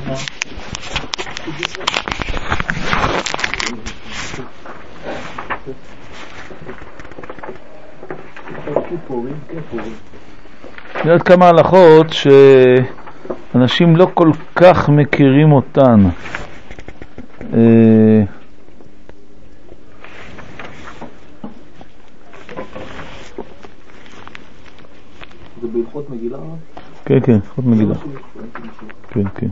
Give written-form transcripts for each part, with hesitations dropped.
יודעת כמה הלכות שאנשים לא כל כך מכירים אותן. זה בהלכות מגילה? כן, כן, הלכות מגילה. כן, כן.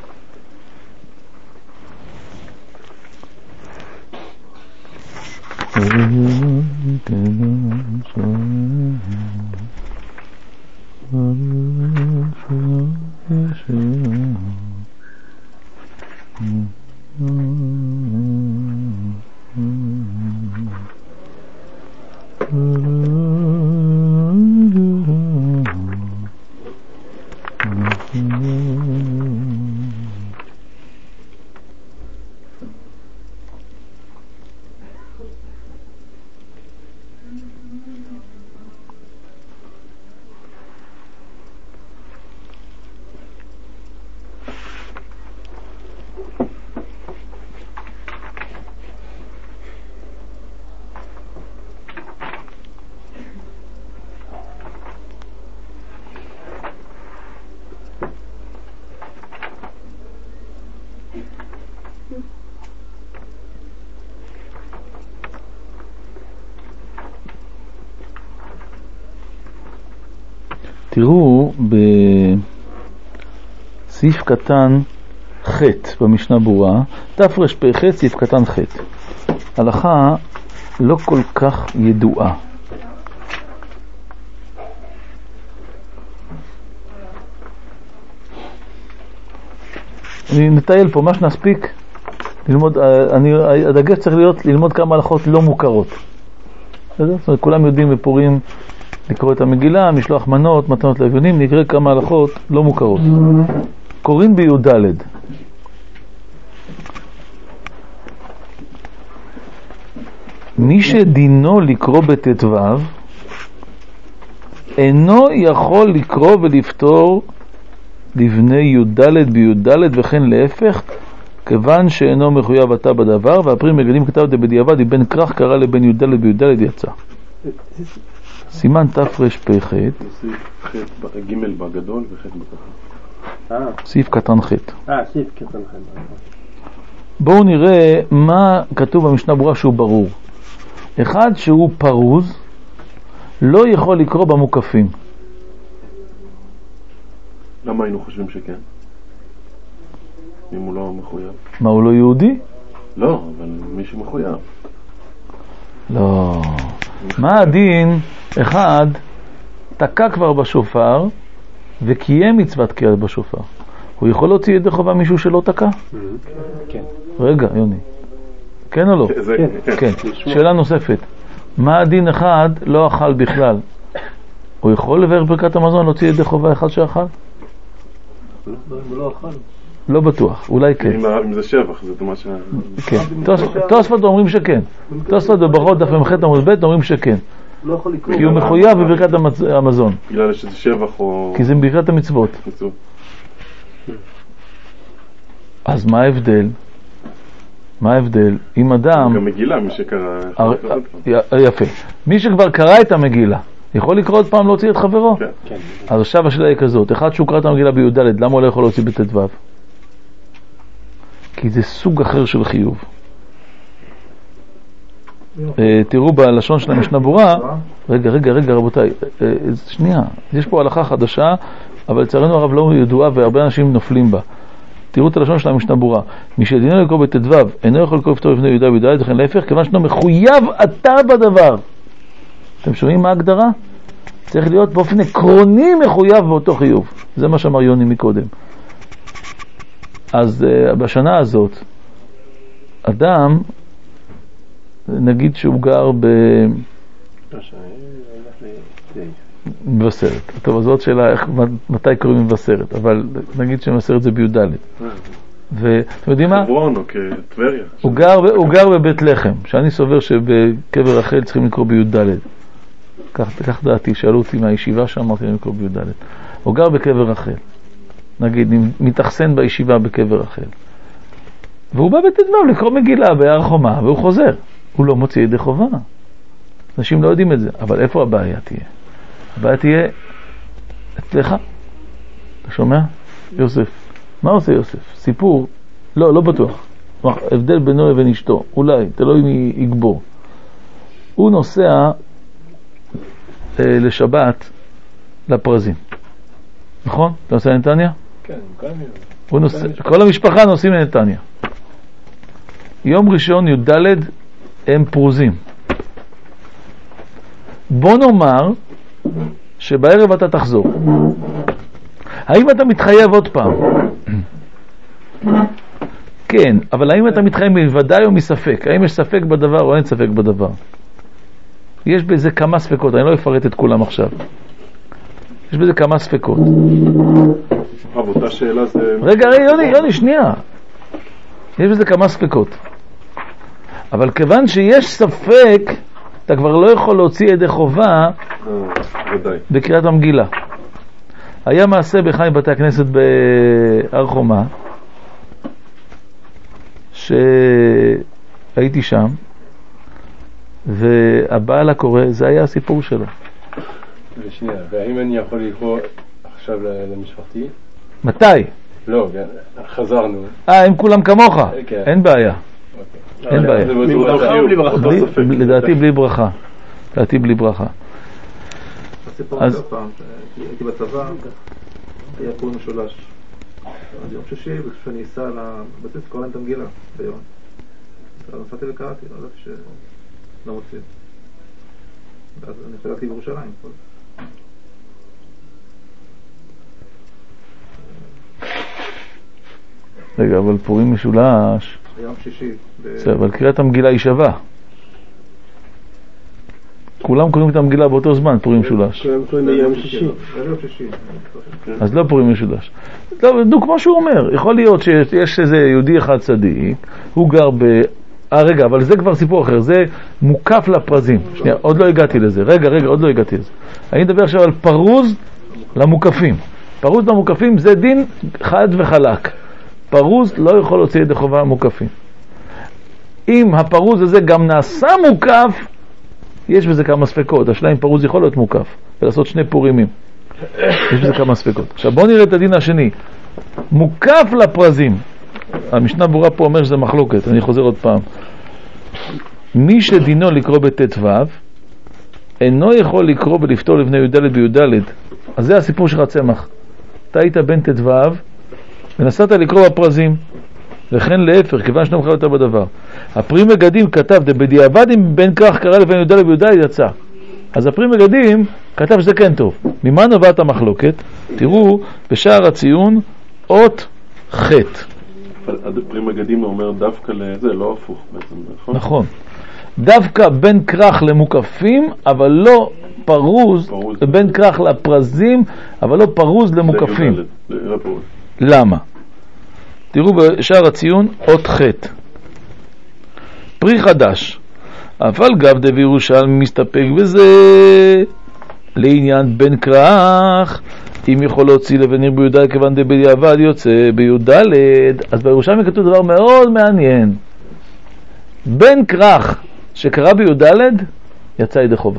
תראו בסעיף קטן ח' במשנה ברורה, תרפ"ח סעיף קטן ח', הלכה לא כל כך ידועה. אני נטייל פה, מה שנספיק ללמוד, הדגש צריך להיות ללמוד כמה הלכות לא מוכרות. זאת אומרת, כולם יודעים בפורים לקרוא את המגילה, משלוח מנות, מתנות לאביונים, נקרא כמה הלכות לא מוכרות. קוראים בי"ד. מי שדינו לקרוא בט"ו אינו יכול לקרוא ולפתור לבני י"ד בי"ד וכן להפך, כיוון שאינו מחויב עתה בדבר, והפרים מגדים כתב בדיעבד, אם כרך קרא לבן י"ד בי"ד יצא. סימן תרפ"ח סעיף ח' ג' בגדול וח' בקטן. סעיף קטן ח'. סעיף קטן ח'. בואו נראה מה כתוב במשנה ברורה שהוא ברור. אחד שהוא פרוז לא יכול לקרוא במוקפים. למה היינו חושבים שכן? אם הוא לא מחויב. מה, הוא לא יהודי? לא, אבל מי שמחויב. לא. מה הדין? אחד תקע כבר בשופר וקיים מצוות תקיעת בשופר. הוא יכול להוציא ידי חובה מישהו שלא תקע? כן. רגע, יוני. כן או לא? כן. שאלה נוספת. מה הדין? אחד לא אכל בכלל. הוא יכול לבאר ברכת המזון להוציא ידי חובה אחד שאכל? הוא לא אכל. לא בטוח, אולי כן. אם זה שבח, זה מה ש... כן. תוספות אומרים שכן. תוספות בברכות דף מ"ח עמוד ב' אומרים שכן. כי הוא מחויב בברכת המזון. בגלל שזה שבח או... כי זה בברכת המצוות. אז מה ההבדל? מה ההבדל? אם אדם... גם מגילה, מי שקרא... יפה. מי שכבר קרא את המגילה, יכול לקרוא עוד פעם להוציא את חברו? כן. אז עכשיו השאלה היא כזאת, אחד שהוא קרא את המגילה בי"ד, למה הוא לא יכול להוציא בט"ו? כי זה סוג אחר של חיוב. תראו בלשון של המשנה ברורה, רגע רבותיי, שנייה, יש פה הלכה חדשה, אבל לצערנו הרב לא ידועה והרבה אנשים נופלים בה. תראו את הלשון של המשנה ברורה, מי שדינו לקרוא בט"ו אינו יכול לקרוא לפתור לפני י"ד בי"ד וכן להפך, כיוון שאינו מחויב עתה בדבר. אתם שומעים מה ההגדרה? צריך להיות באופן עקרוני מחויב באותו חיוב. זה מה שאמר יוני מקודם. אז בשנה הזאת אדם, נגיד שהוא גר מבשרת. טוב, אז זאת שאלה מתי קוראים מבשרת, אבל נגיד שמבשרת זה בי"ד. ואתם יודעים מה? חברון או כטבריה. הוא גר בבית לחם, שאני סובר שבקבר רחל צריכים לקרוא בי"ד. כך דעתי, שאלו אותי מהישיבה שאמרתי להם לקרוא בי"ד. הוא גר בקבר רחל. נגיד, מתאכסן בישיבה בקבר רחל. והוא בא בט"ו לקרוא מגילה בהר חומה, והוא חוזר. הוא לא מוציא ידי חובה. אנשים לא יודעים את זה. אבל איפה הבעיה תהיה? הבעיה תהיה אצלך. אתה שומע? יוסף. מה עושה יוסף? סיפור? לא בטוח. הבדל בינו לבין אשתו. אולי, תלוי מי יגבור. הוא נוסע לשבת לפרזים. נכון? אתה נוסע לנתניה? כן, כל המשפחה נוסעים לנתניה. יום ראשון י"ד הם פרוזים. בוא נאמר שבערב אתה תחזור. האם אתה מתחייב עוד פעם? כן, אבל האם אתה מתחייב מוודאי או מספק? האם יש ספק בדבר או אין ספק בדבר? יש בזה כמה ספקות, אני לא אפרט את כולם עכשיו. יש בזה כמה ספקות. באותה שאלה זה... רגע, יוני, שנייה. יש בזה כמה ספקות. אבל כיוון שיש ספק, אתה כבר לא יכול להוציא ידי חובה בקריאת המגילה. היה מעשה באחד מבתי הכנסת בהר חומה, שהייתי שם, והבעל הקורא, זה היה הסיפור שלו. ושנייה, והאם אני יכול לקרוא עכשיו למשפחתי? מתי? לא, חזרנו. הם כולם כמוך? אין בעיה. אין בעיה. לדעתי בלי ברכה. לדעתי בלי ברכה. אז הייתי בצבא, היה פור משולש. אז יום שישי, כשאני אסע לבסיס, קוראים את המגילה ביום. אז נסעתי וקראתי, לא ידעתי שלא רוצים. אז אני חלקתי בירושלים. רגע, אבל פורים משולש... יום שישי. אבל קריאת המגילה היא שווה. כולם קוראים את המגילה באותו זמן, פורים משולש. כולם קוראים ביום שישי. אז לא פורים משולש. נו, כמו שהוא אומר, יכול להיות שיש איזה יהודי אחד צדיק, הוא גר רגע, אבל זה כבר סיפור אחר, זה מוקף לפרזים. שנייה, עוד לא הגעתי לזה. רגע, עוד לא הגעתי לזה. אני מדבר עכשיו על פרוז למוקפים. פרוז למוקפים זה דין חד וחלק. פרוז לא יכול להוציא ידי חובה מוקפים. אם הפרוז הזה גם נעשה מוקף, יש בזה כמה ספקות. השאלה אם פרוז יכול להיות מוקף ולעשות שני פורימים. יש בזה כמה ספקות. עכשיו בואו נראה את הדין השני. מוקף לפרזים. המשנה ברורה פה אומר שזה מחלוקת. אני חוזר עוד פעם. מי שדינו לקרוא בט"ו אינו יכול לקרוא ולפתור לבני י"ד בי"ד. אז זה הסיפור שלך צמח. אתה היית בן ט"ו ונסעת לקרוא בפרזים, וכן להפך, כיוון שאתה מחייב יותר בדבר. הפרי מגדים כתב, בדיעבד אם בן כך קרא לבן י"ד בי"ד יצא. אז הפרי מגדים כתב שזה כן טוב. ממה נובעת המחלוקת? תראו, בשער הציון, אות ח'. עד הפרי מגדים אומר דווקא לזה, לא הפוך בעצם, נכון? נכון. דווקא בין כרך למוקפים, אבל לא פרוז, בין כרך לפרזים, אבל לא פרוז למוקפים. למה? תראו בשער הציון אות ח'. פרי חדש. אבל גב דבי ירושלמי מסתפק בזה לעניין בן כרך, אם יכול להוציא לבניר בי"ד כיוון דבדיעבד יוצא בי"ד. אז בירושלמי כתוב דבר מאוד מעניין. בן כרך שקרא בי"ד יצא ידי חובה.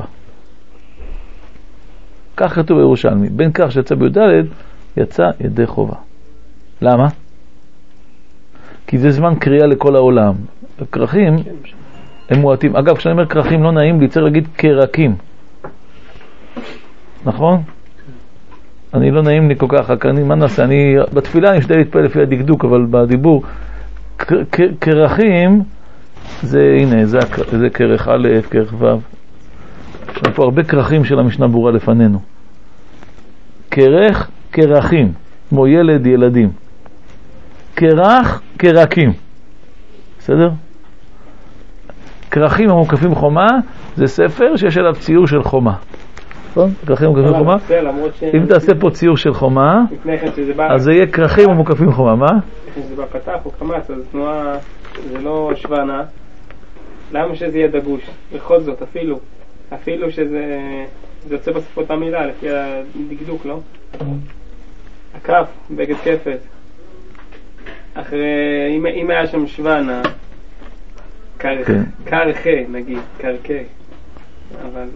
כך כתוב בירושלמי. בן כרך שיצא בי"ד יצא ידי חובה. למה? כי זה זמן קריאה לכל העולם. הכרכים הם מועטים. אגב, כשאני אומר כרכים לא נעים לי, צריך להגיד כרקים. נכון? אני לא נעים לי כל כך, מה נעשה? בתפילה אני משתדל להתפעל לפי הדקדוק, אבל בדיבור, כרכים זה, הנה, זה כרך א', כרך ו'. יש פה הרבה כרכים של המשנה ברורה לפנינו. כרך, כרכים, כמו ילד, ילדים. כרך, כרקים. בסדר? כרכים המוקפים חומה, זה ספר שיש עליו ציור של חומה. נכון? כרכים המוקפים חומה. אם תעשה פה ציור של חומה, אז זה יהיה כרכים המוקפים חומה. מה? זה בפתח או קמץ, אז תנועה, זה לא שוונה. למה שזה יהיה דגוש? בכל זאת, אפילו שזה יוצא בספות המילה, לפי הדקדוק, לא? הכף, בגד כפת. אחרי, אם היה שם שוונה, קרחה, נגיד, קרקה. אבל...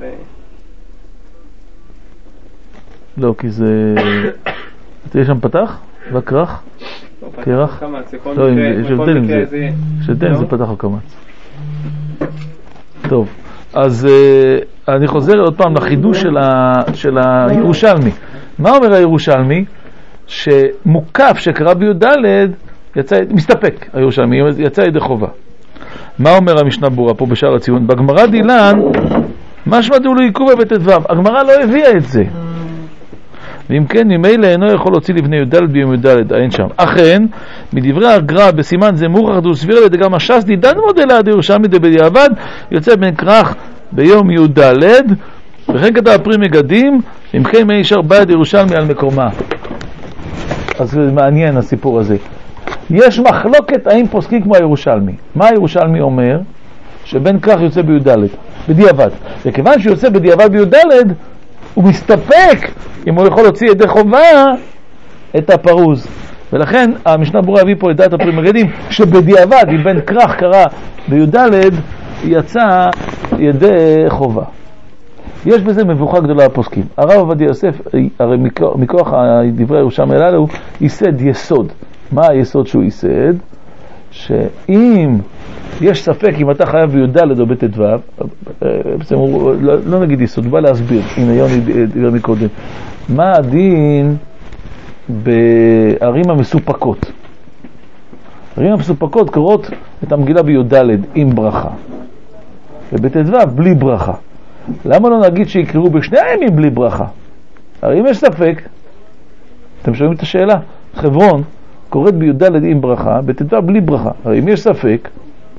לא, כי זה... תהיה שם פתח? והקרח? קרח? לא, יש הבדל עם זה. יש הבדל אם זה פתח או קמץ. טוב, אז אני חוזר עוד פעם לחידוש של הירושלמי. מה אומר הירושלמי? שמוקף שקרא בי"ד מסתפק הירושלמי, יצא ידי חובה. מה אומר המשנה ברורה פה בשער הציון? בגמרא דילן, משמע דאולו עיכוב בבית ט"ו. הגמרא לא הביאה את זה. ואם כן, ממילא אינו יכול להוציא לבני י"ד ביום י"ד, אין שם. אכן, מדברי הגר"א בסימן זה מוכרח דוסביר לדגם הש"ס דידן מודלה דירושלמי דבדיעבד יוצא בן כרך ביום י"ד, וכן כתב פרי מגדים, אם כן מי נשאר ביד ירושלמי על מקומה. אז זה מעניין הסיפור הזה. יש מחלוקת האם פוסקים כמו הירושלמי. מה הירושלמי אומר? שבן כרך יוצא בי"ד, בדיעבד. וכיוון שיוצא בדיעבד בי"ד, הוא מסתפק אם הוא יכול להוציא ידי חובה את הפרוז. ולכן המשנה ברורה הביא פה את דעת הפרי מגדים, שבדיעבד אם בן כרך קרא בי"ד יצא ידי חובה. יש בזה מבוכה גדולה לפוסקים. הרב עובדיה יוסף, הרי מכוח דברי הירושלמי הללו, ייסד יסוד. מה היסוד שהוא ייסד? שאם יש ספק אם אתה חייב בי"ד או בט"ו, לא נגיד יסוד, בא להסביר, הנה יוני דיבר מקודם, מה הדין בערים המסופקות? ערים המסופקות קוראות את המגילה בי"ד עם ברכה, ובט"ו בלי ברכה. למה לא נגיד שיקראו בשני הימים בלי ברכה? הרי אם יש ספק, אתם שומעים את השאלה? חברון קוראת בי"ד עם ברכה, בט"ו בלי ברכה. הרי אם יש ספק,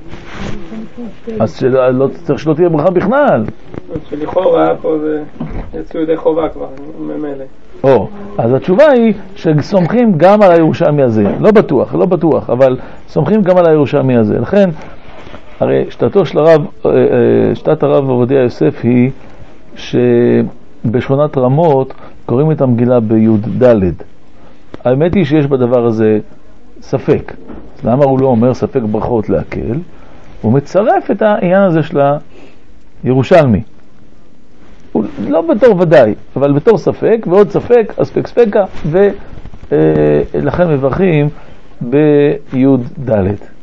אז לא צריך שלא תהיה ברכה בכלל. שלכאורה פה זה יצאו ידי חובה כבר, ממילא. אז התשובה היא שסומכים גם על הירושלמי הזה. לא בטוח, אבל סומכים גם על הירושלמי הזה. לכן, הרי שתת הרב עובדיה יוסף היא שבשכונת רמות קוראים את המגילה בי"ד. האמת היא שיש בדבר הזה ספק. אז למה הוא לא אומר ספק ברכות להקל? הוא מצרף את העניין הזה של הירושלמי. לא בתור ודאי, אבל בתור ספק, ועוד ספק, אספק ספקה, ולכן מברכים בי"ד.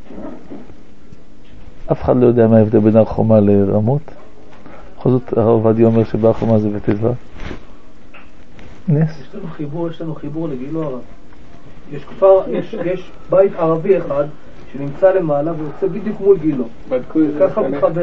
אף אחד לא יודע מה ההבדל בין הר חומה לרמות. בכל זאת הרב עובדיה אומר שבהר חומה זה בט"ו. נס. יש לנו חיבור לגילו הרב. יש בית ערבי אחד שנמצא למעלה ויוצא בדיוק מול גילו. ככה מתחבר.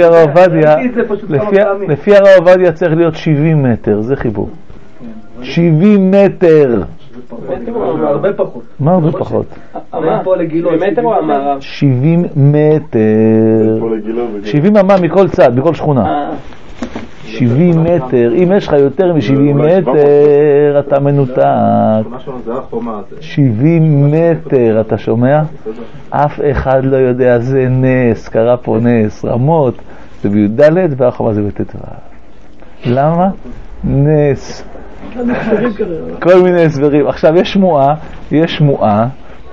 לפי הרב עובדיה צריך להיות 70 מטר, זה חיבור. 70 מטר. הרבה פחות. מה הרבה פחות? מטר או המערב? 70 מטר. 70 אמה מכל צד, בכל שכונה. 70 מטר, אם יש לך יותר מ-70 מטר, אתה מנותק. 70 מטר, אתה שומע? אף אחד לא יודע, זה נס, קרה פה נס. רמות זה בי"ד והר חומה זה בט"ו. למה? נס. כל מיני הסברים. עכשיו יש שמועה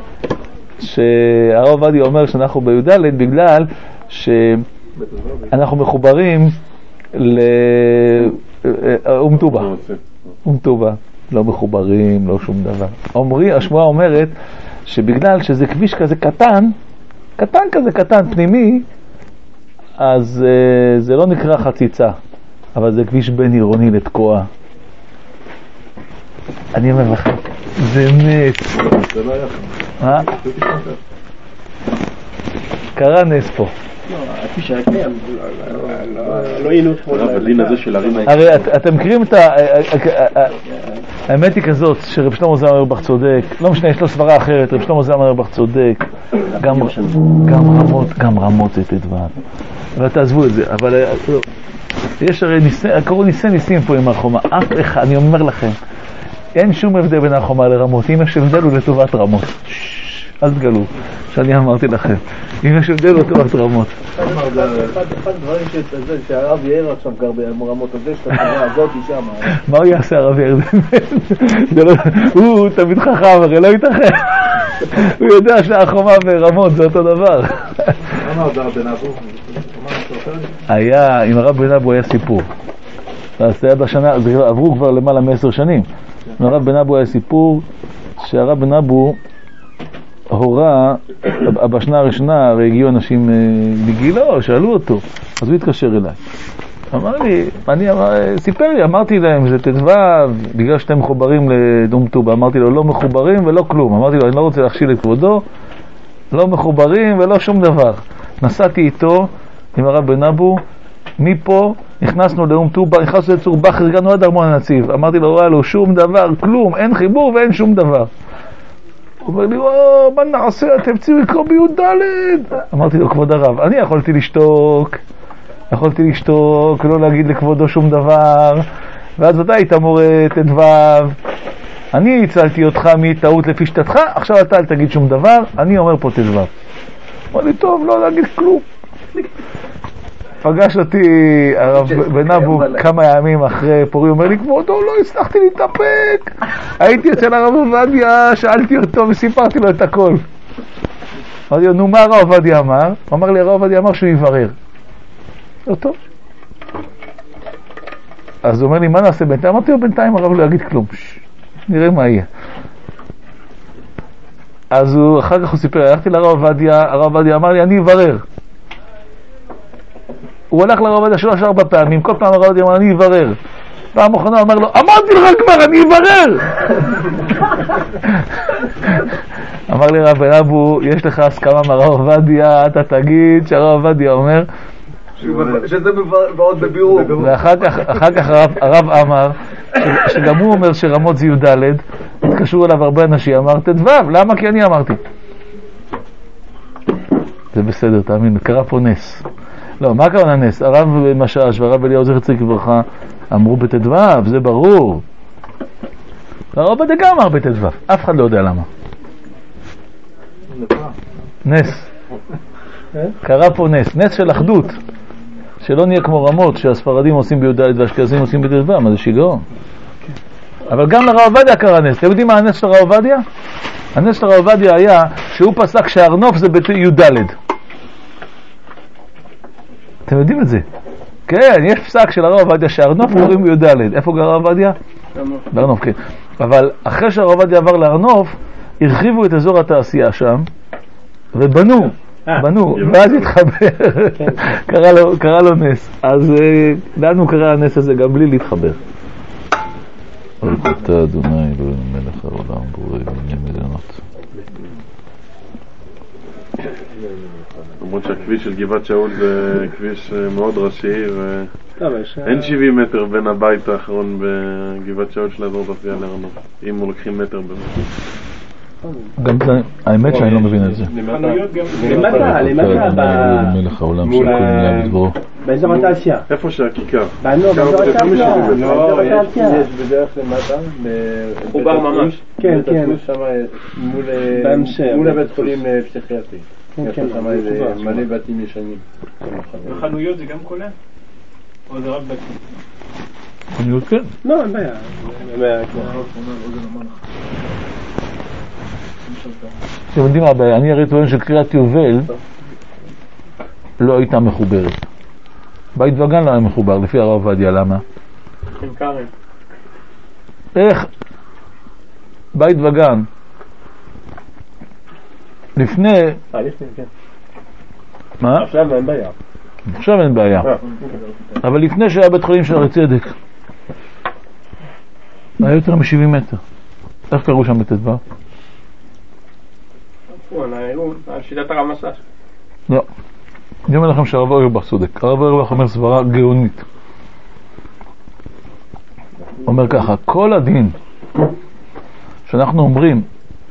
שהרב עובדיה אומר שאנחנו בי"ד בגלל שאנחנו מחוברים לאום טובה, לא מחוברים, לא שום דבר. השמועה אומרת שבגלל שזה כביש כזה קטן פנימי, אז זה לא נקרא חציצה, אבל זה כביש בין עירוני לתקוע. אני אומר לכם, זה נס. זה לא היה מה? קרה נס פה. הכביש היה קיים, לא היינו הדין הזה של הרים. הרי אתם מכירים את האמת היא כזאת שרב שלמה זלמן אוירבך צודק, לא משנה, יש לו סברה אחרת, רב שלמה זלמן אוירבך צודק, גם רמות זה ט"ו, אבל תעזבו את זה. אבל יש הרי קראו ניסים פה עם הר חומה, אף אחד, אני אומר לכם, אין שום הבדל בין הר חומה לרמות. אם יש הבדל הוא לטובת רמות. אל תגלו, שאני אמרתי לכם. אם יש הבדל לא תורת רמות. אחד הדברים שהרב יאיר עכשיו גר ברמות הזה, שאתה תראה הזאת שם. מה הוא יעשה הרב יאיר? הוא תמיד חכם, הרי לא ייתכן. הוא יודע שהחומה ברמות זה אותו דבר. למה עוד הרב בן אבו? היה, עם הרב בן אבו היה סיפור. אז זה היה בשנה, עברו כבר למעלה מ10 שנים. עם הרב בן אבו היה סיפור שהרב בן אבו הורה, בשנה הראשונה הרי הגיעו אנשים בגילו, שאלו אותו, אז הוא התקשר אליי. אמר לי, סיפר לי, אמרתי להם, זה תדווה, בגלל שאתם מחוברים לדום טובה, אמרתי לו, לא מחוברים ולא כלום. אמרתי לו, אני לא רוצה להכשיל את כבודו, לא מחוברים ולא שום דבר. נסעתי איתו עם הרב בן אבו, מפה נכנסנו לאום טובה, נכנסנו לצור בחר, הגענו עד ארמון הנציב. אמרתי לו, רואה לו, שום דבר, כלום, אין חיבור ואין שום דבר. הוא אומר לי, מה נעשה, אתם צריכים לקרוא בי"ד. אמרתי לו, כבוד הרב, אני יכולתי לשתוק, לא להגיד לכבודו שום דבר, ואז אתה היית מורה ט"ו, אני הצלתי אותך מטעות לפי שתתך, עכשיו אתה אל תגיד שום דבר, אני אומר פה ט"ו. אמר לי, טוב, לא להגיד כלום. פגש אותי הרב בן אבו כמה ימים אחרי פורים, אומר לי, כבודו, לא הצלחתי להתאפק. הייתי אצל הרב עובדיה, שאלתי אותו וסיפרתי לו את הכל. אמרתי לו, נו, מה הרב עובדיה אמר? הוא אמר לי, הרב עובדיה אמר שהוא יברר. לא טוב. אז הוא אומר לי, מה נעשה בינתיים? אמרתי לו, בינתיים הרב לא יגיד כלום. נראה מה יהיה. אז אחר כך הוא סיפר, הלכתי לרב עובדיה, הרב עובדיה אמר לי, אני אברר. הוא הלך לרב עובדיה 3-4 פעמים, כל פעם הרב עובדיה אמר, אני אברר. פעם אחרונה הוא אומר לו, אמרתי לך כבר, אני אברר! אמר לי רב בן אבו, יש לך הסכמה מהרב עובדיה, אתה תגיד שהרב עובדיה אומר, שזה ועוד בבירור. ואחר כך הרב אמר, שגם הוא אומר שרמות זה י"ד, התקשרו אליו הרבה אנשים, אמר ט"ו, למה? כי אני אמרתי. זה בסדר, תאמין, קרה פה נס. לא, מה קרה נס? הרב משש והרב אליהו זכר צדיק לברכה אמרו בט"ו, זה ברור. הרב עובדיה גם אמר בט"ו, אף אחד לא יודע למה. נס. קרה פה נס של אחדות. שלא נהיה כמו רמות שהספרדים עושים בי"ד והאשכנזים עושים בט"ו, מה זה שיגעון. אבל גם לרב עובדיה קרה נס. אתם יודעים מה הנס של הרב עובדיה? הנס של הרב עובדיה היה שהוא פסק שהארנוף זה בי"ד. אתם יודעים את זה? כן, יש פסק של הרב עובדיה שהארנוף קוראים בי"ד. איפה גר הרב עובדיה? בארנוף, כן. אבל אחרי שהרב עובדיה עבר לארנוף, הרחיבו את אזור התעשייה שם ובנו, ואז התחבר. קרה לו נס. אז לנו קרה הנס הזה גם בלי להתחבר. אתה אדוני אלוהינו מלך העולם בורא עולמים ועליונות. למרות שהכביש של גבעת שאול זה כביש מאוד ראשי ואין 70 מטר בין הבית האחרון בגבעת שאול של אזור תעשייה להרנוף, אם הוא לוקחים מטר באמת. גם זה, האמת שאני לא מבין את זה. למטה, מלך העולם של כל מילה מדברו. באזור התעשייה. איפה שהכיכר? באזור התעשייה. יש בדרך למטה, חובר ממש. כן. שם מול הבית חולים פסיכיאטרי. יש שם מלא בתים ישנים. וחנויות זה גם כולל? או זה רק בתים? חנויות כן. לא, אין בעיה. אתם יודעים מה הבעיה? אני הרי טוען שקריאת יובל לא הייתה מחוברת. בית וגן לא היה מחובר, לפי הרב עובדיה. למה? עם קרן. איך? בית וגן לפני... כן. מה? עכשיו אין בעיה. עכשיו אין בעיה. אבל לפני שהיה בית חולים שערי צדק היה יותר מ-70 מטר. איך קראו שם בט"ו? על שיטת הרב משש. לא. אני אומר לכם שהרב אוירבך צודק. הרב אוירבך אומר סברה גאונית. אומר ככה, כל הדין שאנחנו אומרים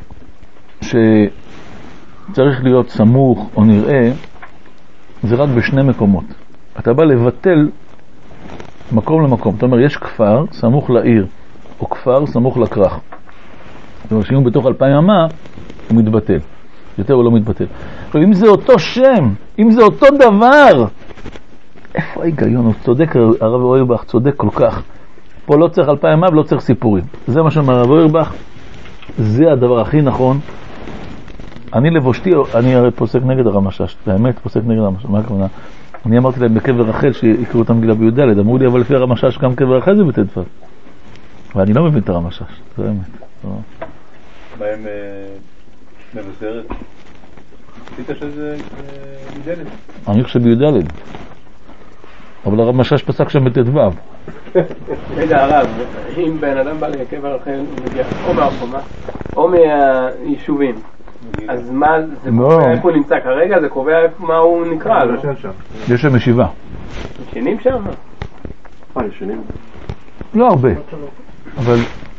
שצריך להיות סמוך או נראה, זה רק בשני מקומות. אתה בא לבטל מקום למקום. אתה אומר, יש כפר סמוך לעיר, או כפר סמוך לכרך. זאת אומרת, שאם בתוך 2000 אמה, הוא מתבטל. יותר הוא לא מתבטל. עכשיו, אם זה אותו שם, אם זה אותו דבר, איפה ההיגיון? הוא צודק, הרב אוירבך צודק כל כך. פה לא צריך 2000 מה ולא צריך סיפורים. זה מה שאומר הרב אוירבך, זה הדבר הכי נכון. אני לבושתי, אני הרי פוסק נגד הרמשש, באמת פוסק נגד הרמשש, מה הכוונה? אני אמרתי להם בקבר רחל שיקראו את המגילה בי"ד, אמרו לי אבל לפי הרמשש גם קבר רחל זה בט"ו. ואני לא מבין את הרמשש, זה האמת. מה הם מבשרת? עשית שזה בי"ד? אני חושב בי"ד. אבל הרמשש פסק שם בט"ו. רגע הרב, אם בן אדם בא לקבר רחל הוא מגיע או מהחומה או מהיישובים, אז מה זה קובע איפה הוא נמצא כרגע? זה קובע מה הוא נקרא, לא? יש שם ישיבה. ישנים שם? ישנים? לא הרבה, אבל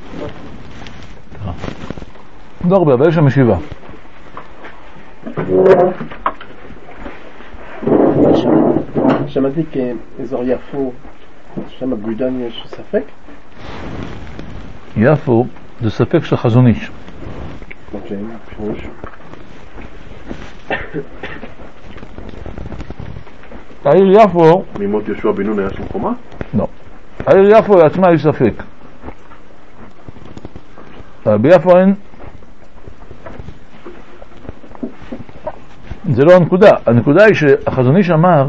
לא הרבה, אבל יש שם ישיבה. שמעתי כאזור יפו, שם בי"ד יש ספק? יפו זה ספק של חזון איש. אוקיי, פירוש. העיר יפו... מימות יהושע בן נון היה שם חומה? לא. העיר יפו עצמה היא ספק. ביפו אין... זה לא הנקודה. הנקודה היא שהחזון איש אמר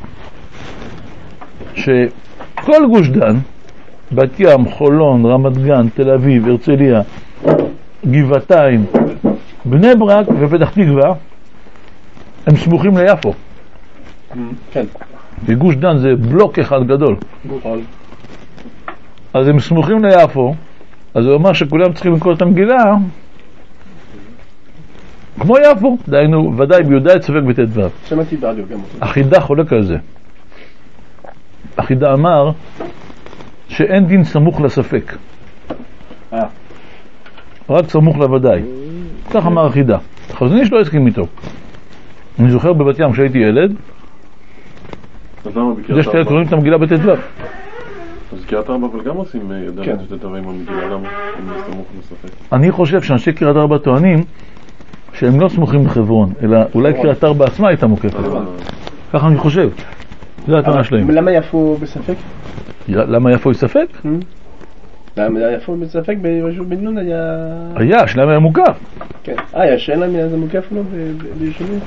שכל גוש דן, בת ים, חולון, רמת גן, תל אביב, הרצליה, גבעתיים, בני ברק ופתח תקווה הם סמוכים ליפו. כן. בגוש דן זה בלוק אחד גדול. אז הם סמוכים ליפו, אז הוא אומר שכולם צריכים לקרוא את המגילה כמו יפו. דיינו, ודאי בי"ד ספק בט"ו. שמעתי בעליו גם. החידה חולק על זה. החידה אמר שאין דין סמוך לספק. רק סמוך לוודאי. כך אמר החידה. חזון איש לא הסכים איתו. אני זוכר בבת ים כשהייתי ילד, זה שאתה קוראים את המגילה בט"ו. אז קריית ארבע אבל גם עושים י"ד ט"ו עם המגילה, למה? הם סמוך לספק. אני חושב שאנשי קריית ארבע טוענים שהם לא סמוכים לחברון, אלא אולי קריית ארבע עצמה הייתה מוקפת. ככה אני חושב. זה הטענה שלהם. למה יפו בספק? למה יפו היא ספק? למה יפו בספק? ביישוב בן נון היה, שלהם היה מוקף. כן. היה שאין להם איזה מוקף לו ביישובים?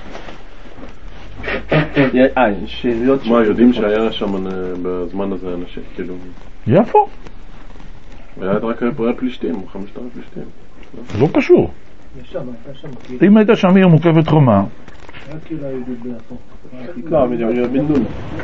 מה, יודעים שהיה שם בזמן הזה אנשים, כאילו... יפו? היה רק פלישתים, 5,000 פלישתים. לא קשור. אם הייתה שם עיר מוקפת חומה... היה קהילה יהודית ביפו. לא, בן נון.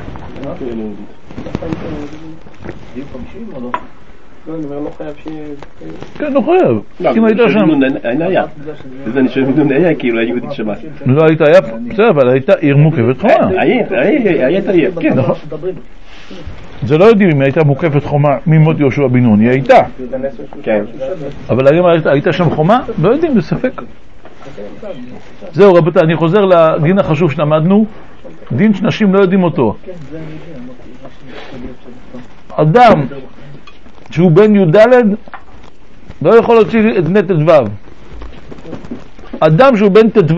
יהיו 50 או לא? לא, אני אומר לא חייב שיהיה... כן, לא חייב. אם הייתה שם... אין היה. זה אני חושב בן נון היה כאילו היהודית שבת. לא הייתה יפו, בסדר, אבל הייתה עיר מוקפת חומה. הייתה עיר, כן. זה לא יודעים אם הייתה מוקפת חומה ממות יהושע בן נון, היא הייתה. כן. אבל האם הייתה שם חומה? לא יודעים, בספק. זהו רבותיי, אני חוזר לדין החשוב שלמדנו, דין שנשים לא יודעים אותו. אדם שהוא בן י"ד לא יכול להוציא את בני ט"ו. אדם שהוא בן ט"ו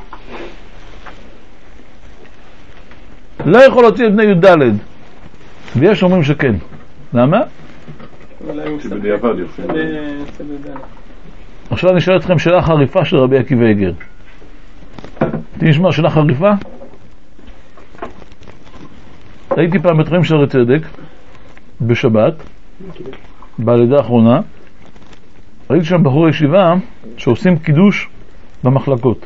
לא יכול להוציא את בני י"ד. ויש אומרים שכן. למה? שבדיעבד יוצאים. עכשיו אני שואל אתכם שאלה חריפה של רבי עקיבא איגר. תשמע, שאלה חריפה? הייתי פעם בתחום שערי צדק בשבת, בלידה האחרונה, ראיתי שם בחור ישיבה שעושים קידוש במחלקות.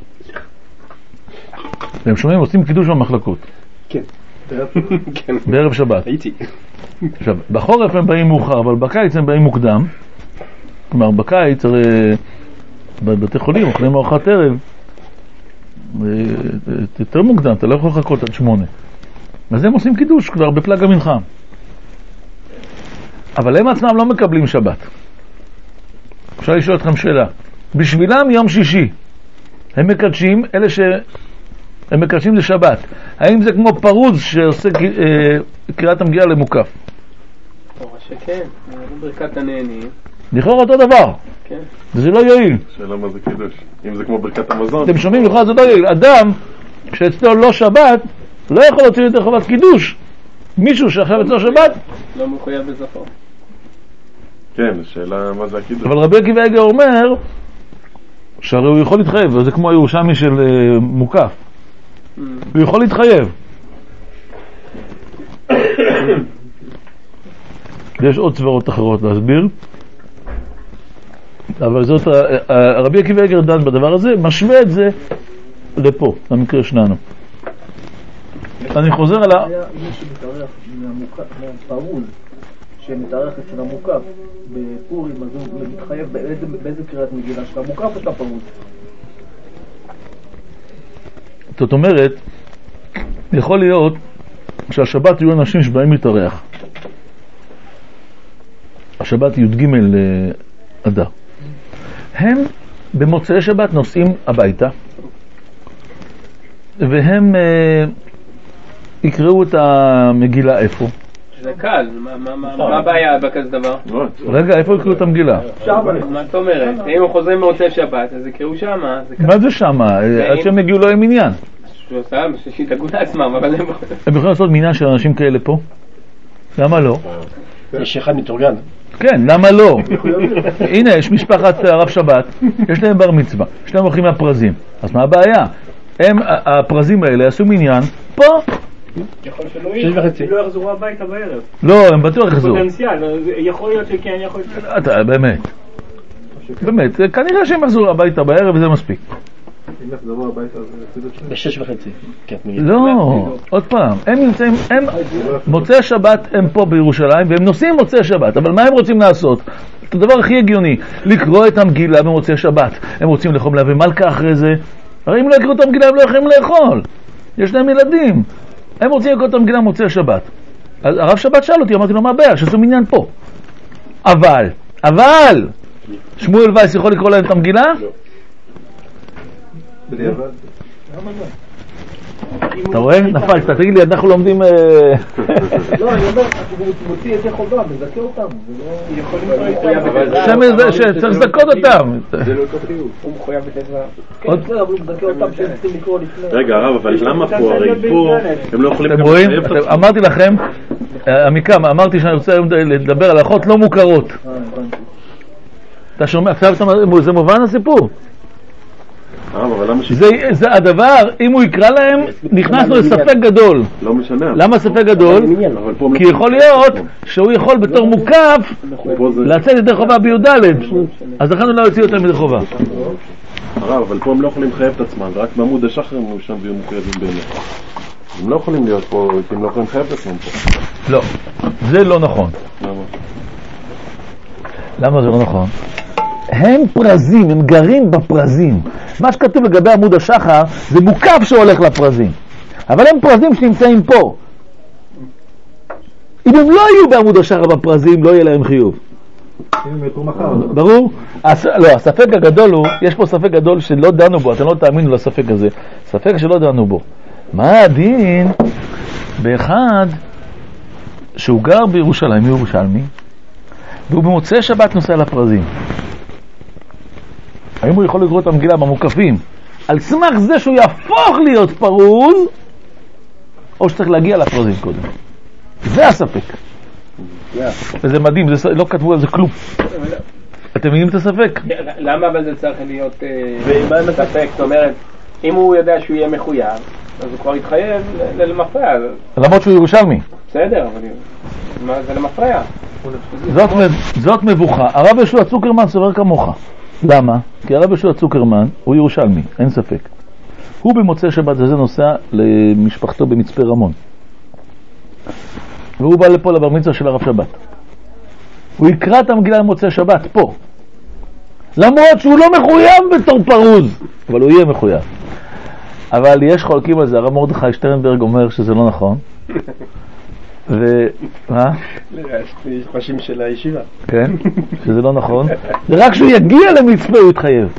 והם שומעים, עושים קידוש במחלקות. כן. בערב שבת. הייתי. עכשיו, בחורף הם באים מאוחר, אבל בקיץ הם באים מוקדם. כלומר, בקיץ, הרי בבתי חולים אוכלים ארוחת ערב, יותר מוקדם, אתה לא יכול לחכות עד 8. אז הם עושים קידוש כבר בפלג המנחה. אבל הם עצמם לא מקבלים שבת. אפשר לשאול אתכם שאלה. בשבילם יום שישי, הם מקדשים, הם מקדשים לשבת. האם זה כמו פרוז שעושה קריאת המגילה למוקף? או שכן, ברכת הנהנים. לכאורה אותו דבר. כן. וזה לא יעיל. שאלה מה זה קידוש? אם זה כמו ברכת המזון. אתם שומעים לכאורה זה לא יעיל. אדם שאצלו לא שבת, לא יכול להוציא יותר חובת קידוש. מישהו שעכשיו אצלו שבת, לא מחויב בזכור. כן, השאלה מה זה הקידוש. אבל רבי עקיבא איגר אומר שהרי הוא יכול להתחייב, וזה כמו הירושלמי של מוקף. הוא יכול להתחייב. יש עוד סברות אחרות להסביר, אבל זאת, רבי עקיבא איגר דן בדבר הזה, משווה את זה לפה, למקרה שלנו. אני חוזר על ה... מי שמתארח מהפרוז, שמתארח אצל המוקף בפורים, אז הוא מתחייב באיזה קריאת מגילה של המוקף או של הפרוז? זאת אומרת, יכול להיות שהשבת יהיו אנשים שבאים להתארח. השבת י"ג אדר. הם במוצאי שבת נוסעים הביתה, והם יקראו את המגילה איפה? זה קל, מה הבעיה בכזה דבר? רגע, איפה יקראו את המגילה? מה את אומרת? אם הוא חוזר ממוצאי שבת, אז יקראו שמה. מה זה שמה? עד שהם יגיעו לא עם עניין. שיתגעו לעצמם, אבל הם יכולים לעשות מניין של אנשים כאלה פה? למה לא? יש אחד מתורגן. כן, למה לא? הנה, יש משפחת הרב שבת, יש להם בר מצווה, יש להם הולכים מהפרזים. אז מה הבעיה? הפרזים האלה עשו מניין פה. יכול שלא יחזרו הביתה בערב. לא, הם בטוח יחזרו. פוטנציאל, יכול להיות שכן, יכול להיות. באמת, כנראה שהם יחזרו הביתה בערב וזה מספיק. אם יחזרו הביתה זה ב6:30. לא, עוד פעם, הם נמצאים, מוצאי שבת הם פה בירושלים והם נוסעים מוצאי שבת, אבל מה הם רוצים לעשות? את הדבר הכי הגיוני, לקרוא את המגילה במוצאי שבת. הם רוצים לאכול להביא מלכה אחרי זה, הרי אם לא יקראו את המגילה הם לא יכולים לאכול, יש להם ילדים, הם רוצים לקרוא את המגילה במוצאי שבת. אז הרב שבת שאל אותי, אמרתי לו מה הבעיה, שעשו מניין פה. אבל שמואל וייס יכול לקרוא להם את המגילה? לא. בדיעבד. אתה רואה? נפלת, תגיד לי, אנחנו לומדים... לא, אני אומר, הוא מוציא איזה חובה, מזכה אותם. שצריך לזכות אותם. זה לא כתוב. הוא מחויב בתזרה. כן, אבל הוא מזכה אותם שהם צריכים לקרוא לפני. רגע, הרב, אבל למה פה? הרי פה הם לא יכולים... אתם רואים? אמרתי לכם, עמיקם, אמרתי שאני רוצה לדבר על אחות לא מוכרות. אתה שומע? זה מובן הסיפור. זה הדבר, אם הוא יקרא להם, נכנסנו לספק גדול. לא משנה. למה ספק גדול? כי יכול להיות שהוא יכול בתור מוקף לצאת ידי חובה בי"ד, אז לכן הוא לא יוציא יותר מדי חובה. הרב, אבל פה הם לא יכולים לחייב את עצמם, ורק בעמוד השחר הם שם ויהיו מוקרבים באמת. הם לא יכולים להיות פה, הם לא יכולים לחייב את עצמם פה. לא, זה לא נכון. למה זה לא נכון? הם פרזים, הם גרים בפרזים. מה שכתוב לגבי עמוד השחר זה מוקף שהולך לפרזים, אבל הם פרזים שנמצאים פה. אם הם לא יהיו בעמוד השחר בפרזים לא יהיה להם חיוב. ברור? לא, הספק הגדול הוא, יש פה ספק גדול שלא דנו בו, אתם לא תאמינו לספק הזה, ספק שלא דנו בו. מה הדין באחד שהוא גר בירושלים, ירושלמי, והוא במוצאי שבת נוסע לפרזים? האם הוא יכול לקרוא את המגילה במוקפים על סמך זה שהוא יהפוך להיות פרוז, או שצריך להגיע לפרזים קודם? זה הספק. וזה מדהים, לא כתבו על זה כלום. אתם מבינים את הספק? למה אבל זה צריך להיות ספק? זאת אומרת, אם הוא יודע שהוא יהיה מחויב, אז הוא כבר יתחייב למפרע. למרות שהוא ירושלמי. בסדר, אבל זה למפרע. זאת מבוכה. הרב ישוע צוקרמן סובר כמוך. למה? כי הרב ישוע צוקרמן הוא ירושלמי, אין ספק. הוא במוצאי שבת הזה נוסע למשפחתו במצפה רמון. והוא בא לפה לבר מצווה של הרב שבת. הוא יקרא את המגילה במוצאי שבת פה. למרות שהוא לא מחויב בתור פרוז, אבל הוא יהיה מחויב. אבל יש חולקים על זה, הרב מרדכי שטרנברג אומר שזה לא נכון. מה? יש חושים של הישיבה. כן, שזה לא נכון. ורק כשהוא יגיע למצפה הוא יתחייב.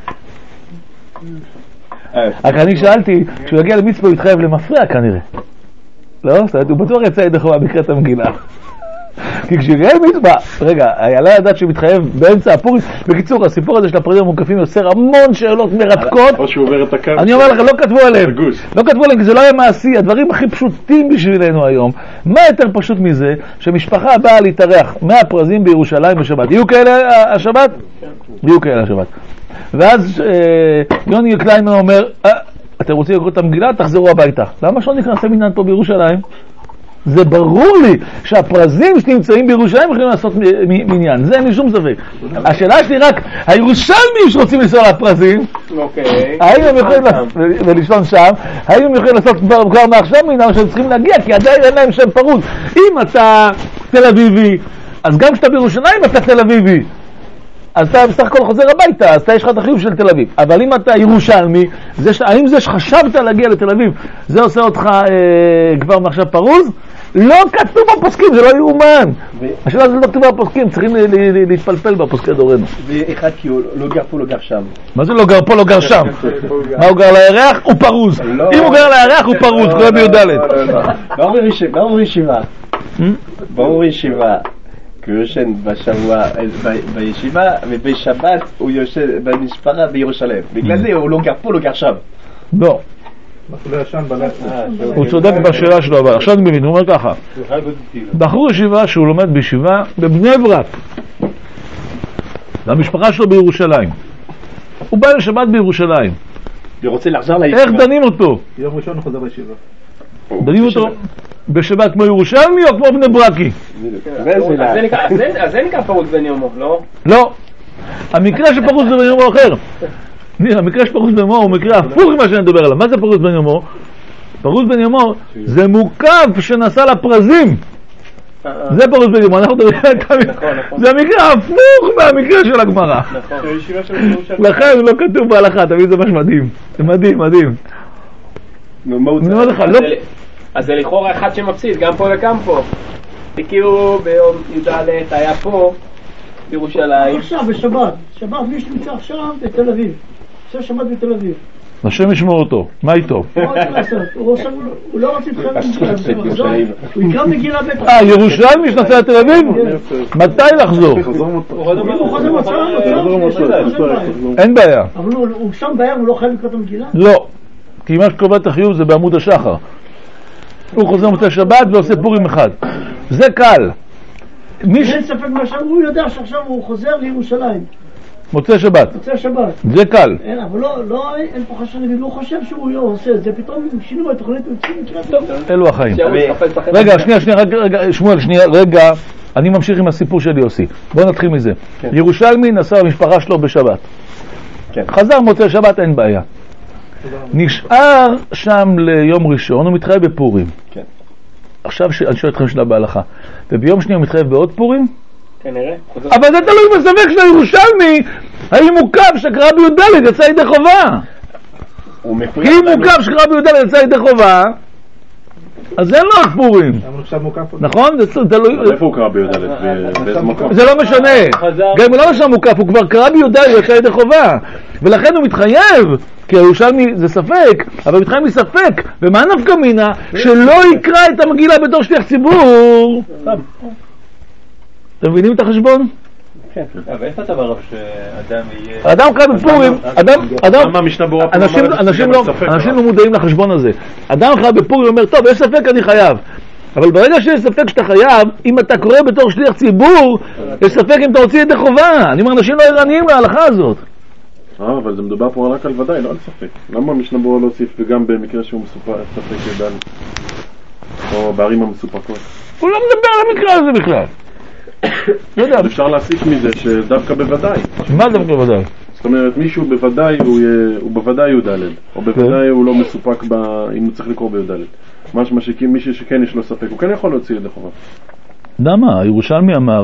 רק אני שאלתי, כשהוא יגיע למצפה הוא יתחייב למפרע כנראה. לא? הוא בטוח יצא ידי חובה בקריאת המגילה. כי כשקראי מצווה, רגע, יעלה לדעת שמתחייב באמצע הפורים. בקיצור, הסיפור הזה של הפרזים המוקפים יוצר המון שאלות מרתקות. או שהוא עובר את הקו. אני אומר לך, לא כתבו עליהם. לא כתבו עליהם, כי זה לא היה מעשי. הדברים הכי פשוטים בשבילנו היום. מה יותר פשוט מזה? שמשפחה באה להתארח מהפרזים בירושלים בשבת. יהיו כאלה השבת? יהיו כאלה השבת. ואז יוני קליינמן אומר, אתם רוצים לקרוא את המגילה? תחזרו הביתה. למה שלא נקרא סמינן פה בירושלים? זה ברור לי שהפרזים שנמצאים בירושלים יכולים לעשות מניין, זה אין לי שום ספק. השאלה שלי רק, הירושלמים שרוצים לנסוע לפרזים, האם הם יכולים ולשלון שם, האם הם יכולים לעשות כבר מעכשיו מניין שהם צריכים להגיע, כי עדיין אין להם שם פרוז. אם אתה תל אביבי, אז גם כשאתה בירושלים אתה תל אביבי, אז אתה בסך הכל חוזר הביתה, אז יש לך את החיוב של תל אביב. אבל אם אתה ירושלמי, האם זה שחשבת להגיע לתל אביב, זה עושה אותך כבר מעכשיו פרוז? לא כתוב בפוסקים, זה לא יאומן. השאלה זה לא כתוב בפוסקים, צריכים להתפלפל בפוסקי דורנו. ואחד כי הוא לא גר פה, לא גר שם. מה זה לא גר פה, לא גר שם? מה הוא גר לירח? הוא פרוז. אם הוא גר לירח הוא פרוז, קורא בי"ד. ברור ישיבה. הוא יושן בשבוע בישיבה, ובשבת הוא יושן במשפחה בירושלים. בגלל זה הוא לא גר פה, לא גר שם. לא. הוא צודק בשאלה שלו, אבל עכשיו אני מבין, הוא אומר ככה. בחור ישיבה שהוא לומד בישיבה בבני ברק, והמשפחה שלו בירושלים. הוא בא לשבת בירושלים. ורוצה לחזור לישיבה. איך דנים אותו? יום ראשון הוא חוזר לישיבה. דנים אותו בשבת כמו ירושלמי או כמו בני ברקי? אז זה נקרא פרוץ בן יומו, לא? לא. המקרה של פרוץ בן יומו אחר. המקרה של פרוץ בן יומו הוא מקרה הפוך ממה שאני מדבר עליו. מה זה פרוץ בן יומו? פרוץ בן יומו זה מוקף שנסע לפרזים. זה פרוץ בן יומו. זה המקרה הפוך מהמקרה של הגמרא. לכן לא כתוב בהלכה, תמיד זה ממש מדהים. זה מדהים, מדהים. אז זה לכאורה אחד שמפסיד, גם פה וגם פה. כאילו ביום י"ד היה פה בירושלים. עכשיו בשבת, שבת מי שנמצא עכשיו בתל אביב. עכשיו שבת בתל אביב. השם ישמור אותו, מה איתו? הוא לא רוצה להתחיל הוא יקרא מגילה בטח. ירושלמי שנסע לתל אביב? מתי לחזור? הוא חוזר מצב, אין בעיה. אבל הוא שם בערב, הוא לא חייב לקרוא את המגילה? לא, כי מה שקובע את החיוב זה בעמוד השחר. הוא חוזר מוצא שבת ועושה פורים אחד. זה קל. אין ספק מה שם, הוא יודע שעכשיו הוא חוזר לירושלים. מוצא שבת. מוצא שבת. זה קל. אין, אבל לא, אין פה חשב, אני לא חושב שהוא לא עושה את זה, פתאום שינו את תוכנית טוב. אלו החיים. רגע, שנייה, שמואל, רגע, אני ממשיך עם הסיפור של יוסי. בואו נתחיל מזה. ירושלמי נסע במשפחה שלו בשבת. חזר מוצא שבת, אין בעיה. נשאר שם ליום ראשון, הוא מתחייב בפורים. כן. עכשיו אני שואל אתכם שאלה בהלכה. וביום שני הוא מתחייב בעוד פורים? כנראה. אבל זה תלוי בספק של הירושלמי, האם הוא קו שקרא בי"ד יצא ידי חובה. כי אם הוא קו שקרא בי"ד יצא ידי חובה, אז אין לו פורים. נכון? זה תלוי... איפה הוא קרא בי"ד? באיזה מקום? זה לא משנה. גם אם הוא לא משנה מוקף, הוא כבר קרא בי"ד ויצא ידי חובה. ולכן הוא מתחייב, כי הירושלמי זה ספק, אבל מתחייב מספק. ומה נפקא מינה? שלא יקרא את המגילה בתור שליח ציבור. אתם מבינים את החשבון? כן. אבל איפה אתה ברב שאדם יהיה... אדם קרא בפורים, אנשים לא מודעים לחשבון הזה. אדם קרא בפורים ואומר, טוב, יש ספק, אני חייב. אבל ברגע שיש ספק שאתה חייב, אם אתה קורא בתור שליח ציבור, יש ספק אם אתה הוציא ידי חובה. אני אומר, אנשים לא ערניים להלכה הזאת. אבל זה מדובר פה רק על ודאי, לא על ספק. למה המשנה ברורה לא הוסיף וגם במקרה שהוא ספק ידן, או בערים המסופקות? הוא לא מדבר על המקרה הזה בכלל. אפשר להסיק מזה שדווקא בוודאי. מה דווקא בוודאי? זאת אומרת, מישהו בוודאי הוא בוודאי י"ד, או בוודאי הוא לא מסופק אם הוא צריך לקרוא בי"ד. משמע שמישהו שכן יש לו ספק, הוא כן יכול להוציא ידי חובה. למה? הירושלמי אמר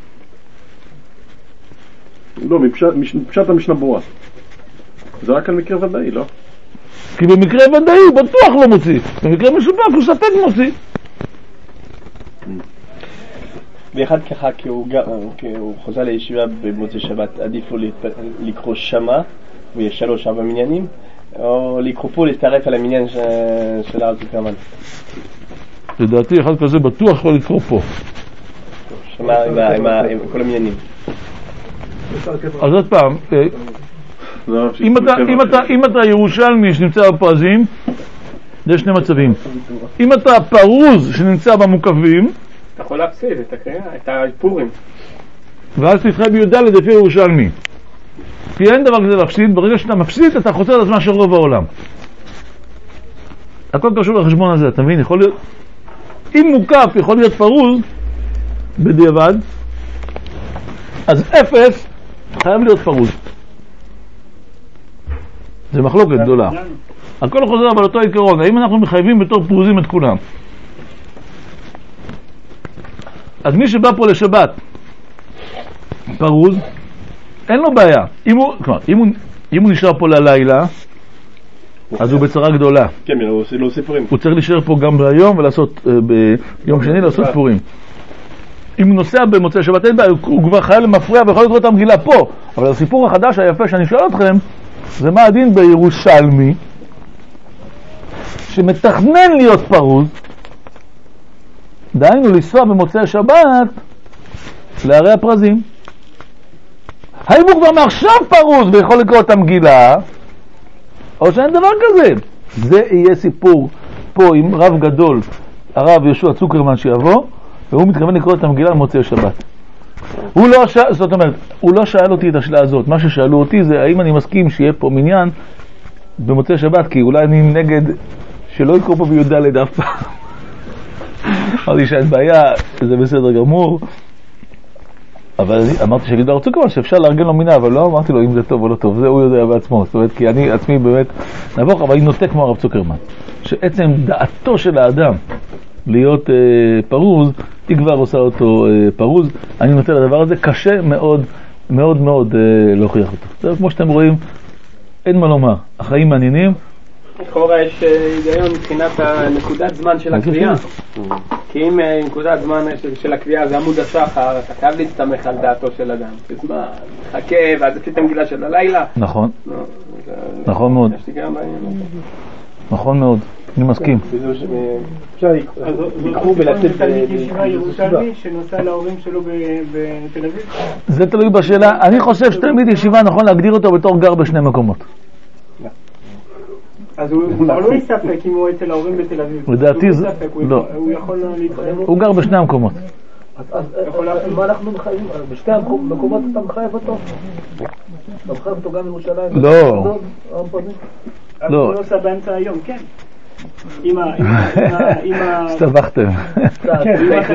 לא, מפשט המשנה ברורה. זה רק על מקרה ודאי, לא? כי במקרה ודאי הוא בטוח לא מוציא, במקרה מסופק הוא ספק מוציא. ואחד ככה, כי הוא חוזר לישיבה במוצאי שבת, עדיף לו לקרוא שמה, ויש 3-4 מניינים, או לקרוא פה להצטרף על המניין של הרב קוקרמן. לדעתי אחד כזה בטוח יכול לקרוא פה. עם כל המניינים. אז עוד פעם, אם אתה ירושלמי שנמצא בפרזים, יש שני מצבים. אם אתה פרוז שנמצא במוקפים, אתה יכול להפסיד את הפורים. ואז תתחייב בי"ד לפי ירושלמי. כי אין דבר כזה להפסיד, ברגע שאתה מפסיד אתה חוצה את הזמן של רוב העולם. הכל קשור לחשבון הזה, אתה מבין? יכול להיות, אם מוקף יכול להיות פרוז בדיעבד, אז 0 חייב להיות פרוז. זה מחלוקת גדולה. הכל חוזר אבל אותו עיקרון, האם אנחנו מחייבים בתור פרוזים את כולם? אז מי שבא פה לשבת פרוז, אין לו בעיה. אם הוא נשאר פה ללילה, אז הוא בצרה גדולה. כן, הוא עושה פורים. הוא צריך להישאר פה גם ביום ולעשות, ביום שני לעשות פורים. אם הוא נוסע במוצאי שבת, אין בעיה, הוא כבר חייל למפריע ויכול לקרוא את המגילה פה. אבל הסיפור החדש היפה שאני שואל אתכם, זה מה הדין בירושלמי, שמתכנן להיות פרוז, דהיינו לנסוע במוצאי שבת לערי הפרזים. האם הוא כבר מעכשיו פרוז ויכול לקרוא את המגילה, או שאין דבר כזה? זה יהיה סיפור פה עם רב גדול, הרב יהושע צוקרמן שיבוא, והוא מתכוון לקרוא את המגילה במוצאי שבת. זאת אומרת, הוא לא שאל אותי את השאלה הזאת. מה ששאלו אותי זה האם אני מסכים שיהיה פה מניין במוצאי שבת, כי אולי אני נגד שלא יקרוא פה בי"ד אף פעם. אמרתי שאין בעיה, זה בסדר גמור, אבל אמרתי שיגיד הרב צוקרמן שאפשר לארגן לו מינה, אבל לא אמרתי לו אם זה טוב או לא טוב, זה הוא יודע בעצמו. זאת אומרת, כי אני עצמי באמת נבוך, אבל אני נוטה כמו הרב צוקרמן, שעצם דעתו של האדם להיות פרוז, היא כבר עושה אותו פרוז. אני נוטה לדבר הזה, קשה מאוד מאוד מאוד להוכיח אותו. זה כמו שאתם רואים, אין מה לומר, החיים מעניינים. לכאורה יש היגיון מבחינת הנקודת זמן של הקביעה, כי אם נקודת זמן של הקביעה זה עמוד השחר, אתה חייב להסתמך על דעתו של אדם. תשמע, חכה, ואז לפי המגילה של הלילה. נכון, נכון מאוד, נכון מאוד, אני מסכים. אפשר לקחו ולצאת ישיבה ירושלמי שנוסע להורים שלו בתל אביב? זה תלוי בשאלה. אני חושב שתלמיד ישיבה נכון להגדיר אותו בתור גר בשני מקומות. אז הוא לא יספק אם הוא אצל ההורים בתל אביב. לדעתי זה לא. הוא יכול להתחייב. הוא גר בשני המקומות. אז מה אנחנו מחייבים? בשתי המקומות אתה מחייב אותו? אתה מחייב אותו גם ירושלים? לא. לא. הוא נוסע באמצע היום, כן. הסתבכתם. זה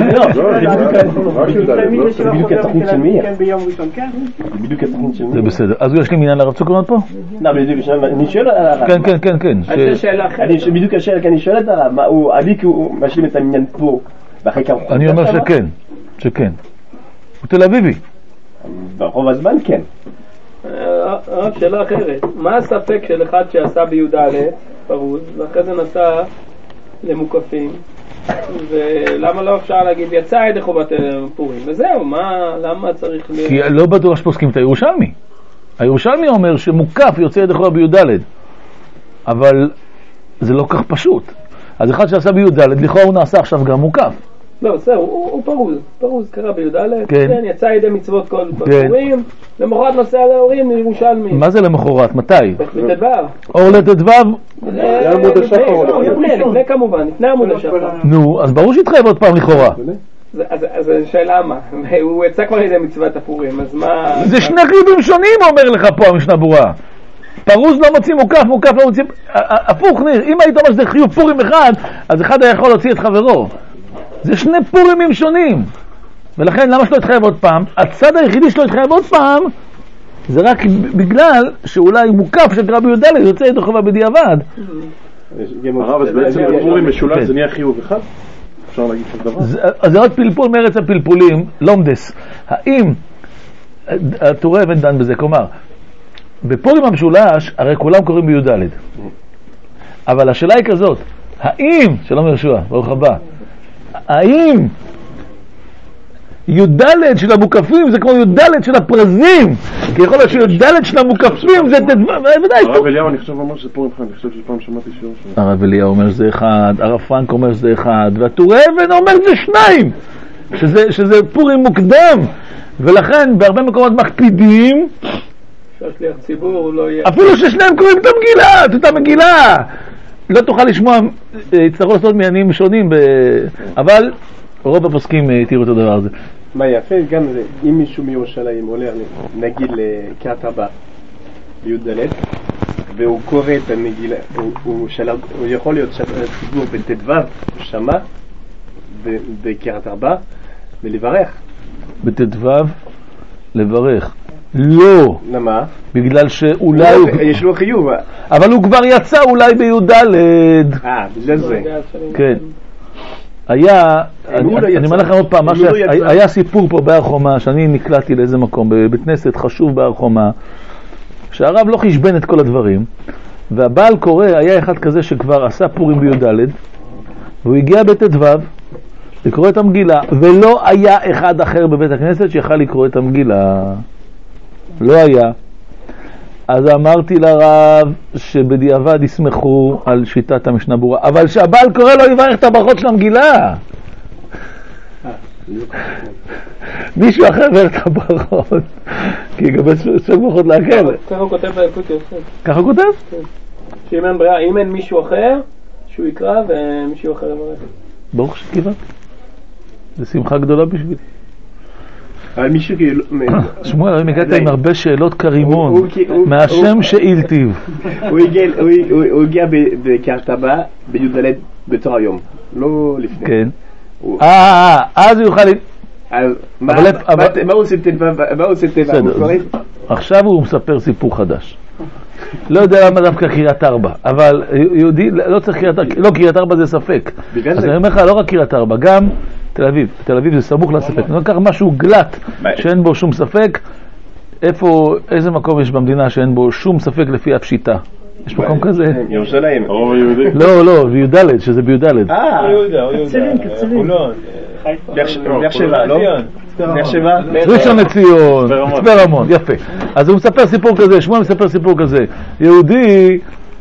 בדיוק התוכנית של מי? זה בדיוק התוכנית של מי? זה בסדר. אז יש לי מניין לרב צוקרמן פה? לא, בדיוק, אני שואל על הרב. כן. בדיוק השאלה, כי אני שואל את הרב, הוא עדי כי הוא משלים את המניין פה, ואחרי כמה חודש. אני אומר שכן. הוא תל אביבי. ברוב הזמן כן. שאלה אחרת, מה הספק של אחד שעשה בי"ד פרוז ואחרי זה נסע למוקפים, ולמה לא אפשר להגיד יצא ידי חובת פורים וזהו, למה צריך כי לא בטוח שפוסקים את הירושלמי. הירושלמי אומר שמוקף יוצא ידי חובה בי"ד, אבל זה לא כך פשוט. אז אחד שעשה בי"ד לכאורה הוא נעשה עכשיו גם מוקף. לא, זהו, הוא פרוז, קרא בי"ד, כן, יצא ידי מצוות כל פורים, למחרת נוסע להורים לירושלמי. מה זה למחרת? מתי? בט"ו. אור לט"ו? לפני כמובן, לפני עמוד השחר. נו, אז ברור שהתחייב עוד פעם לכאורה. אז השאלה מה? הוא יצא כבר ידי מצוות הפורים, אז מה... זה שני חיובים שונים אומר לך פה המשנה ברורה. פרוז לא מוציא מוקף לא מוציא... הפוך ניר, אם היית אומר שזה חיוב פורים אחד, אז אחד היה יכול להוציא את חברו. זה שני פורימים שונים, ולכן למה שלא יתחייב עוד פעם? הצד היחידי שלא יתחייב עוד פעם זה רק בגלל שאולי מוקף שקרא בי"ד יוצא ידי חובה בדיעבד. הרב, אז בעצם בפורים משולש זה נהיה חיוב אחד? אפשר להגיד שזה דבר? אז זה עוד פלפול מארץ הפלפולים, לומדס. האם התורה אבן דן בזה, כלומר בפורים המשולש הרי כולם קוראים בי"ד, אבל השאלה היא כזאת, האם, שלום יהושע, ברוך הבא, האם י"ד של המוקפים זה כמו י"ד של הפרזים? כי יכול להיות שי"ד של המוקפים זה הרב אליהו אני חושב אומר שזה פורים אחד, אני חושב שפעם שמעתי שיעור שלו. הרב אליהו אומר שזה אחד, הרב פרנק אומר שזה אחד, והטור אבן אומר שזה שניים. שזה פורים מוקדם, ולכן בהרבה מקומות מקפידים, שהשליח ציבור לא יהיה... אפילו ששניהם קוראים את המגילה, את אותה מגילה. לא תוכל לשמוע, יצטרכו לעשות מעניינים שונים, אבל רוב הפוסקים תראו את הדבר הזה. מה יפה, גם אם מישהו מירושלים עולה, נגיד לקריית ארבע, בי"ד, והוא קורא את המגילה, הוא יכול להיות ציבור בט"ו, הוא שמע בקריית ארבע, ולברך. בט"ו, לברך. לא. למה? בגלל שאולי... יש לו חיוב. אבל הוא כבר יצא אולי בי"ד. בגלל זה. כן. היה, אני אומר לכם עוד פעם, היה סיפור פה בהר חומה, שאני נקלעתי לאיזה מקום, בבית כנסת חשוב בהר חומה, שהרב לא חשבן את כל הדברים, והבעל קורא, היה אחד כזה שכבר עשה פורים בי"ד, והוא הגיע בט"ו, לקרוא את המגילה, ולא היה אחד אחר בבית הכנסת שיכל לקרוא את המגילה. לא היה. אז אמרתי לרב שבדיעבד יסמכו על שיטת המשנה ברורה, אבל שהבעל קורא לו יברך את הברכות של המגילה. מישהו אחר יברך את הברכות, כי גם יש ברכות להקל. ככה הוא כותב בילקוט יוסף. ככה הוא כותב? כן. שאם אין בריאה, אם אין מישהו אחר, שהוא יקרא ומישהו אחר יברך. ברוך שקיבלתי. זה שמחה גדולה בשבילי. אבל מישהו כאילו... שמואל, אני הגעת עם הרבה שאלות קרימון, מהשם שאילתיו. הוא הגיע בקריית ארבע בי"ד בתור היום, לא לפני. כן. אז הוא יוכל... מה הוא עושה טבע? עכשיו הוא מספר סיפור חדש. לא יודע למה דווקא קריית ארבע, אבל יהודי לא צריך קריית ארבע, לא, קריית ארבע זה ספק. אז אני אומר לך, לא רק קריית ארבע, גם תל אביב. תל אביב זה סמוך לספק. אני אומר משהו גלט שאין בו שום ספק. איזה מקום יש במדינה שאין בו שום ספק לפי הפשיטה? יש מקום כזה? ירושלים. לא, בי"ד, שזה בי"ד. באר שבע, לא? באר שבע? ראשון לציון, מצפה רמון, יפה. אז הוא מספר סיפור כזה, שמואל מספר סיפור כזה. יהודי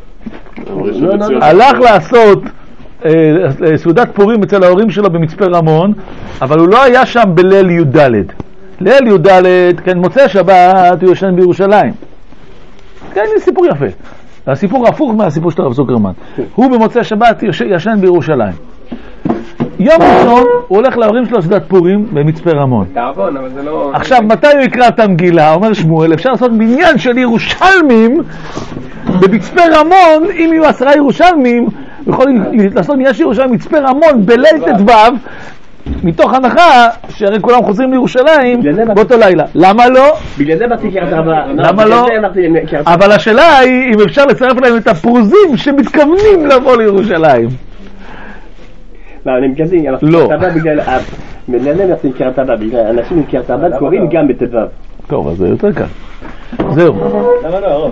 הלך לעשות סעודת פורים אצל ההורים שלו במצפה רמון, אבל הוא לא היה שם בליל י"ד. ליל י"ד, כן, מוצאי שבת הוא ישן בירושלים. כן, זה סיפור יפה. הסיפור הפוך מהסיפור של הרב זוקרמן. הוא במוצאי שבת ישן בירושלים. יום ראשון הוא הולך להורים שלו סעודת פורים במצפה רמון. תעבון, אבל זה לא... עכשיו, מתי הוא יקרא את המגילה? אומר שמואל, אפשר לעשות בניין של ירושלמים במצפה רמון, אם יהיו 10 ירושלמים, יכול לעשות בניין של ירושלים במצפה רמון בליל ט"ו, מתוך הנחה שהרי כולם חוזרים לירושלים באותו לילה. למה לא? בגלל זה באתי קריית ארבע. למה לא? אבל השאלה היא אם אפשר לצרף להם את הפרוזים שמתכוונים לבוא לירושלים. לא, אני מקזין, לא. מלנה נעשים קריית ארבע, בגלל אנשים מקריית ארבע קוראים גם בט"ו. טוב, אז זה יותר קל. זהו. למה לא?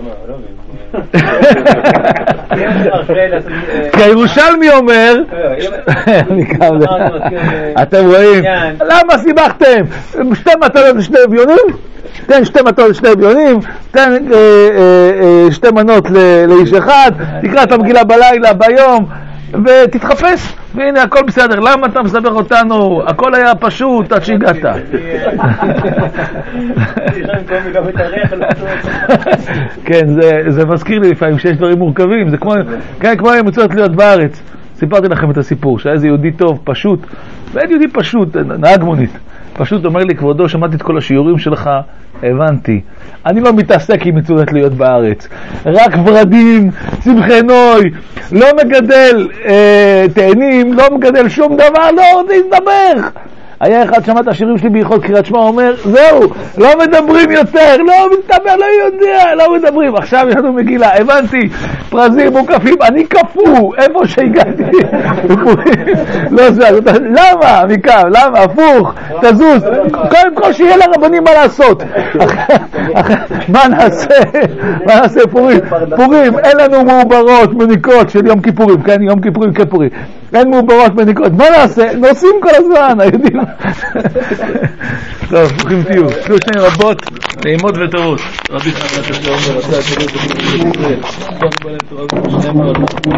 כי הירושלמי אומר, אתם רואים, למה סיבכתם? 2 מטלות ל2 אביונים? תן 2 מטלות ל2 אביונים, תן 2 מנות לאיש אחד, תקרא את המגילה בלילה, ביום, ותתחפש, והנה הכל בסדר. למה אתה מסבך אותנו? הכל היה פשוט עד שהגעת. כן, זה מזכיר לי לפעמים שיש דברים מורכבים. זה כמו הם רוצות להיות בארץ. סיפרתי לכם את הסיפור שהיה איזה יהודי טוב, פשוט, ואין יהודי פשוט, נהג מונית, פשוט אומר לי, כבודו, שמעתי את כל השיעורים שלך, הבנתי, אני לא מתעסק עם מצוות להיות בארץ, רק ורדים, צמחי-נוי, לא מגדל תאנים, לא מגדל שום דבר, לא רוצה להסתבך. היה אחד שמע את השירים שלי בהלכות קריאת שמע, אומר, זהו, לא מדברים יותר, לא מסתבר, לא יודע, לא מדברים. עכשיו יש לנו מגילה, הבנתי, פרזים מוקפים, אני קפוא, איפה שהגעתי. לא זה, למה, מקו, למה, הפוך, תזוז, קודם כל שיהיה לרבנים מה לעשות. מה נעשה פורים, אין לנו מעוברות, מניקות של יום כיפורים, כן, יום כיפורים כפורים. אין מעוברות מניקות, מה נעשה? נוסעים כל הזמן, היודעים. טוב, ברוכים תהיו. תהיו שני רבות, נעימות וטובות. רבי חמת השלום ורצה את תורות